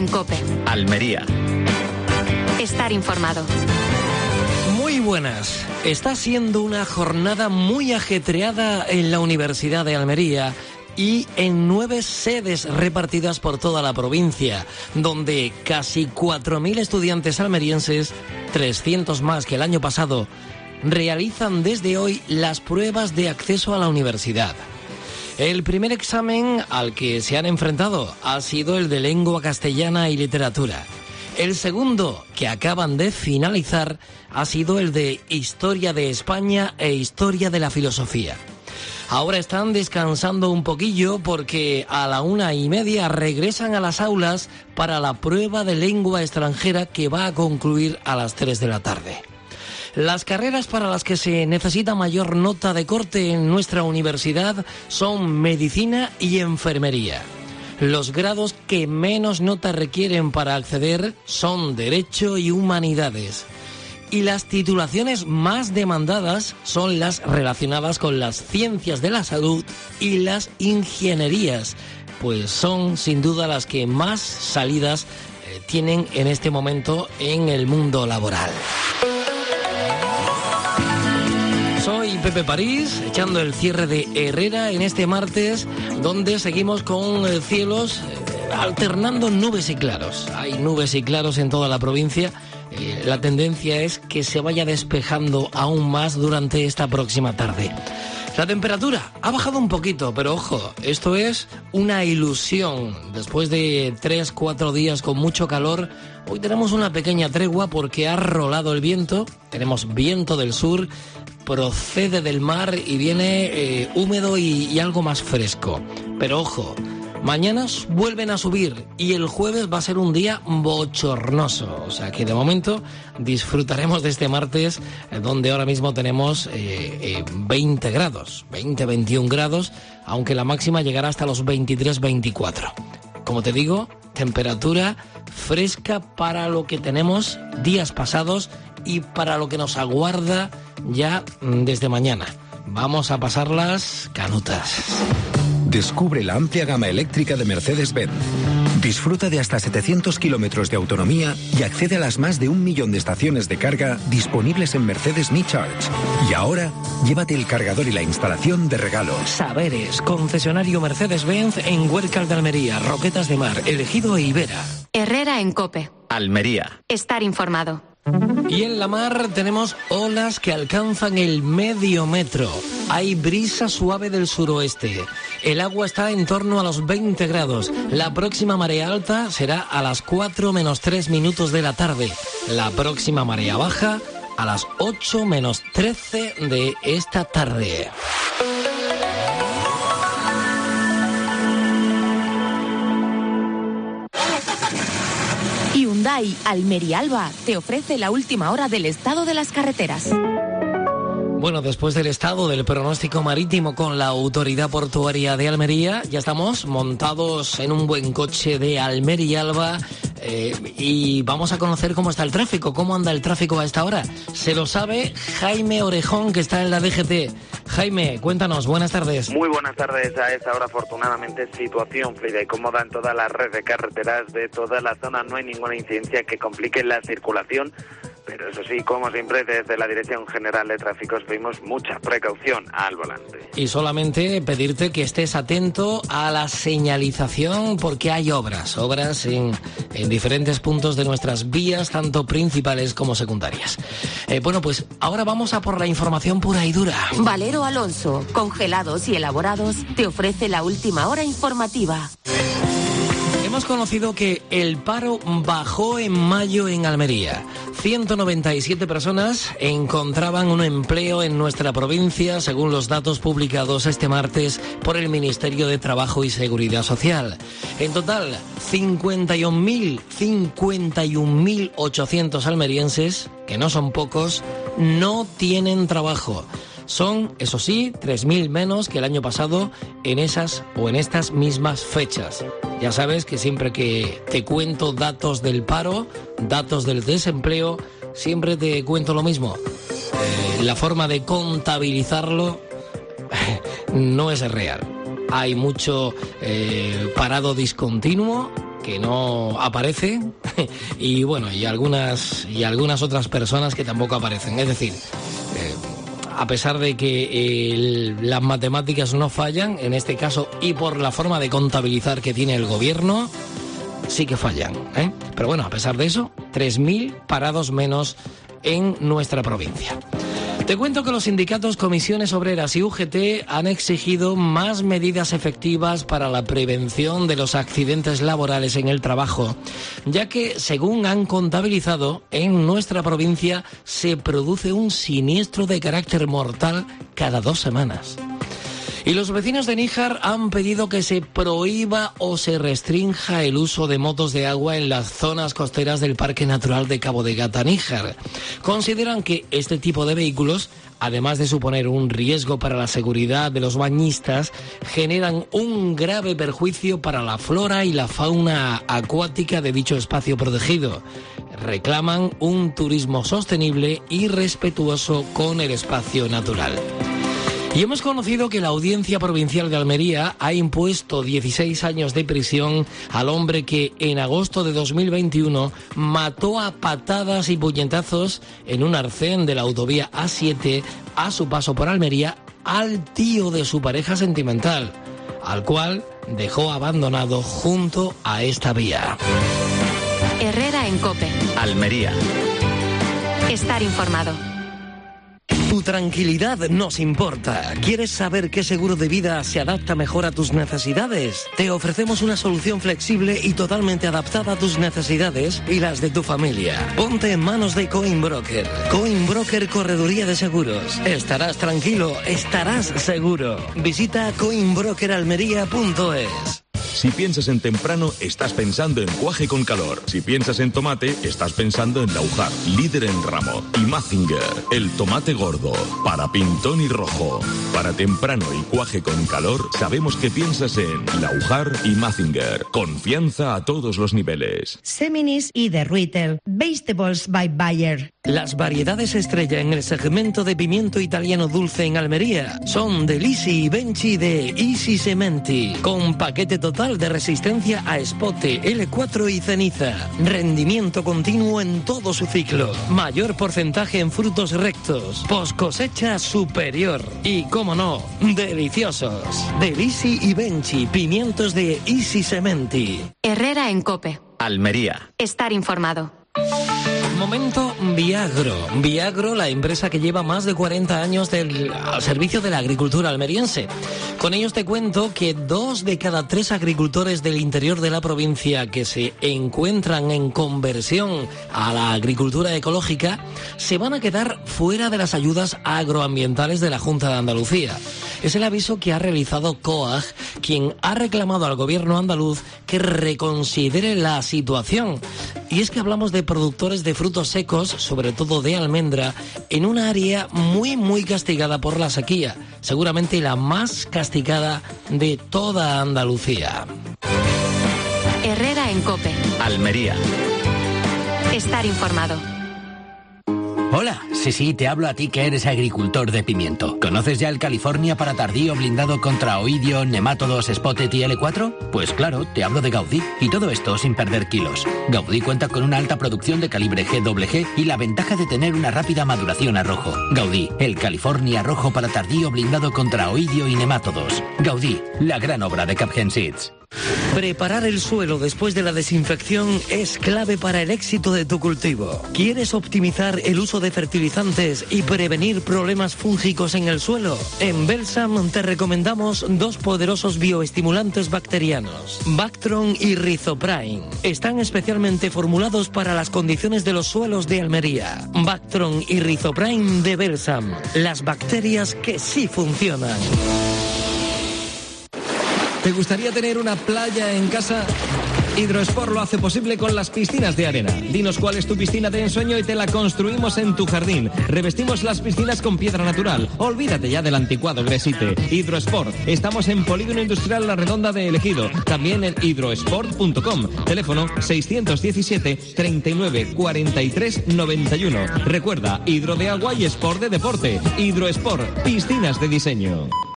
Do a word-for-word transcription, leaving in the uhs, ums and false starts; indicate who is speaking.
Speaker 1: en COPE.
Speaker 2: Almería.
Speaker 1: Estar informado.
Speaker 3: Muy buenas. Está siendo una jornada muy ajetreada en la Universidad de Almería y en nueve sedes repartidas por toda la provincia, donde casi cuatro mil estudiantes almerienses, trescientos más que el año pasado, realizan desde hoy las pruebas de acceso a la universidad. El primer examen al que se han enfrentado ha sido el de lengua castellana y literatura. El segundo, que acaban de finalizar, ha sido el de Historia de España e Historia de la Filosofía. Ahora están descansando un poquillo porque a la una y media regresan a las aulas para la prueba de lengua extranjera que va a concluir a las tres de la tarde. Las carreras para las que se necesita mayor nota de corte en nuestra universidad son medicina y enfermería. Los grados que menos nota requieren para acceder son Derecho y Humanidades. Y las titulaciones más demandadas son las relacionadas con las ciencias de la salud y las ingenierías, pues son sin duda las que más salidas eh, tienen en este momento en el mundo laboral. Soy Pepe París, echando el cierre de Herrera en este martes, donde seguimos con eh, cielos eh, alternando nubes y claros. Hay nubes y claros en toda la provincia. Eh, la tendencia es que se vaya despejando aún más durante esta próxima tarde. La temperatura ha bajado un poquito, pero ojo, esto es una ilusión. Después de tres, cuatro días con mucho calor, hoy tenemos una pequeña tregua porque ha rolado el viento. Tenemos viento del sur, procede del mar y viene eh, húmedo y, y algo más fresco. Pero ojo, mañana vuelven a subir y el jueves va a ser un día bochornoso. O sea que de momento disfrutaremos de este martes, eh, donde ahora mismo tenemos eh, eh, veinte grados, veinte, veintiún grados, aunque la máxima llegará hasta los veintitrés, veinticuatro. Como te digo, temperatura fresca para lo que tenemos días pasados y para lo que nos aguarda ya desde mañana. Vamos a pasarlas canutas.
Speaker 4: Descubre la amplia gama eléctrica de Mercedes-Benz. Disfruta de hasta setecientos kilómetros de autonomía y accede a las más de un millón de estaciones de carga disponibles en Mercedes Me Charge. Y ahora, llévate el cargador y la instalación de regalo.
Speaker 3: Saberes, concesionario Mercedes-Benz en Huércal de Almería, Roquetas de Mar, Elegido e Ibera.
Speaker 1: Herrera en COPE.
Speaker 2: Almería.
Speaker 1: Estar informado.
Speaker 3: Y en la mar tenemos olas que alcanzan el medio metro. Hay brisa suave del suroeste. El agua está en torno a los veinte grados. La próxima marea alta será a las cuatro menos tres minutos de la tarde. La próxima marea baja a las ocho menos trece de esta tarde.
Speaker 5: Hyundai Almería Alba te ofrece la última hora del estado de las carreteras.
Speaker 3: Bueno, después del estado del pronóstico marítimo con la Autoridad Portuaria de Almería, ya estamos montados en un buen coche de Almería Alba eh, y vamos a conocer cómo está el tráfico, cómo anda el tráfico a esta hora. Se lo sabe Jaime Orejón, que está en la D G T. Jaime, cuéntanos, buenas tardes.
Speaker 6: Muy buenas tardes. A esta hora, afortunadamente, situación fluida y cómoda en toda la red de carreteras de toda la zona. No hay ninguna incidencia que complique la circulación, pero eso sí, como siempre, desde la Dirección General de Tráfico pedimos mucha precaución al volante.
Speaker 3: Y solamente pedirte que estés atento a la señalización porque hay obras, obras en, en diferentes puntos de nuestras vías, tanto principales como secundarias. Eh, bueno, pues ahora vamos a por la información pura y dura.
Speaker 5: Valero Alonso, congelados y elaborados, te ofrece la última hora informativa.
Speaker 3: Hemos conocido que el paro bajó en mayo en Almería. ciento noventa y siete personas encontraban un empleo en nuestra provincia, según los datos publicados este martes por el Ministerio de Trabajo y Seguridad Social. En total, cincuenta y un mil ochocientos almerienses, que no son pocos, no tienen trabajo. Son, eso sí, tres mil menos que el año pasado en esas o en estas mismas fechas. Ya sabes que siempre que te cuento datos del paro, datos del desempleo, siempre te cuento lo mismo. Eh, la forma de contabilizarlo no es real. Hay mucho eh, parado discontinuo que no aparece y bueno, y algunas, y algunas otras personas que tampoco aparecen. Es decir, eh, a pesar de que eh, las matemáticas no fallan, en este caso, y por la forma de contabilizar que tiene el gobierno, sí que fallan, ¿eh? Pero bueno, a pesar de eso, tres mil parados menos en nuestra provincia. Te cuento que los sindicatos, comisiones obreras y U G T han exigido más medidas efectivas para la prevención de los accidentes laborales en el trabajo, ya que, según han contabilizado, en nuestra provincia se produce un siniestro de carácter mortal cada dos semanas. Y los vecinos de Níjar han pedido que se prohíba o se restrinja el uso de motos de agua en las zonas costeras del Parque Natural de Cabo de Gata, Níjar. Consideran que este tipo de vehículos, además de suponer un riesgo para la seguridad de los bañistas, generan un grave perjuicio para la flora y la fauna acuática de dicho espacio protegido. Reclaman un turismo sostenible y respetuoso con el espacio natural. Y hemos conocido que la Audiencia Provincial de Almería ha impuesto dieciséis años de prisión al hombre que en agosto de dos mil veintiuno mató a patadas y puñetazos en un arcén de la autovía A siete a su paso por Almería al tío de su pareja sentimental, al cual dejó abandonado junto a esta vía.
Speaker 1: Herrera en COPE.
Speaker 2: Almería.
Speaker 1: Estar informado.
Speaker 3: Tu tranquilidad nos importa. ¿Quieres saber qué seguro de vida se adapta mejor a tus necesidades? Te ofrecemos una solución flexible y totalmente adaptada a tus necesidades y las de tu familia. Ponte en manos de Coinbroker. Coinbroker Correduría de Seguros. Estarás tranquilo, estarás seguro. Visita coinbroker almería punto es.
Speaker 7: Si piensas en temprano, estás pensando en cuaje con calor. Si piensas en tomate, estás pensando en Laujar, líder en ramo. Y Mazinger, el tomate gordo. Para pintón y rojo. Para temprano y cuaje con calor, sabemos que piensas en Laujar y Mazinger. Confianza a todos los niveles.
Speaker 8: Seminis y The Retail. Vegetables by Bayer.
Speaker 3: Las variedades estrella en el segmento de pimiento italiano dulce en Almería son de Lisi y Benchi de Easy Cementi, con paquete total de resistencia a espote, L cuatro y ceniza. Rendimiento continuo en todo su ciclo. Mayor porcentaje en frutos rectos. Post cosecha superior. Y, como no, deliciosos. De Lisi y Benchi, pimientos de Easy Cementi.
Speaker 1: Herrera en COPE.
Speaker 2: Almería.
Speaker 1: Estar informado.
Speaker 3: Momento Viagro. Viagro, la empresa que lleva más de cuarenta años del, al servicio de la agricultura almeriense. Con ellos te cuento que dos de cada tres agricultores del interior de la provincia que se encuentran en conversión a la agricultura ecológica se van a quedar fuera de las ayudas agroambientales de la Junta de Andalucía. Es el aviso que ha realizado COAG, quien ha reclamado al gobierno andaluz que reconsidere la situación. Y es que hablamos de productores de frutos secos, sobre todo de almendra, en un área muy, muy castigada por la sequía, seguramente la más castigada de toda Andalucía.
Speaker 1: Herrera en COPE.
Speaker 2: Almería.
Speaker 1: Estar informado.
Speaker 9: Hola, sí, sí, te hablo a ti que eres agricultor de pimiento. ¿Conoces ya el California para tardío blindado contra oidio, nemátodos, spotted y L cuatro? Pues claro, te hablo de Gaudí. Y todo esto sin perder kilos. Gaudí cuenta con una alta producción de calibre G W G y la ventaja de tener una rápida maduración a rojo. Gaudí, el California rojo para tardío blindado contra oidio y nemátodos. Gaudí, la gran obra de Capgen Seeds.
Speaker 3: Preparar el suelo después de la desinfección es clave para el éxito de tu cultivo. ¿Quieres optimizar el uso de fertilizantes y prevenir problemas fúngicos en el suelo? En Belsam te recomendamos dos poderosos bioestimulantes bacterianos, Bactron y Rhizoprine. Están especialmente formulados para las condiciones de los suelos de Almería. Bactron y Rhizoprine de Belsam, las bacterias que sí funcionan.
Speaker 10: ¿Te gustaría tener una playa en casa? Hidrosport lo hace posible con las piscinas de arena. Dinos cuál es tu piscina de ensueño y te la construimos en tu jardín. Revestimos las piscinas con piedra natural. Olvídate ya del anticuado Gresite. Hidrosport. Estamos en Polígono Industrial La Redonda de El Ejido. También en hidrosport punto com. Teléfono seiscientos diecisiete, treinta y nueve, cuarenta y tres, noventa y uno. Recuerda, hidro de agua y sport de deporte. Hidrosport. Piscinas de diseño.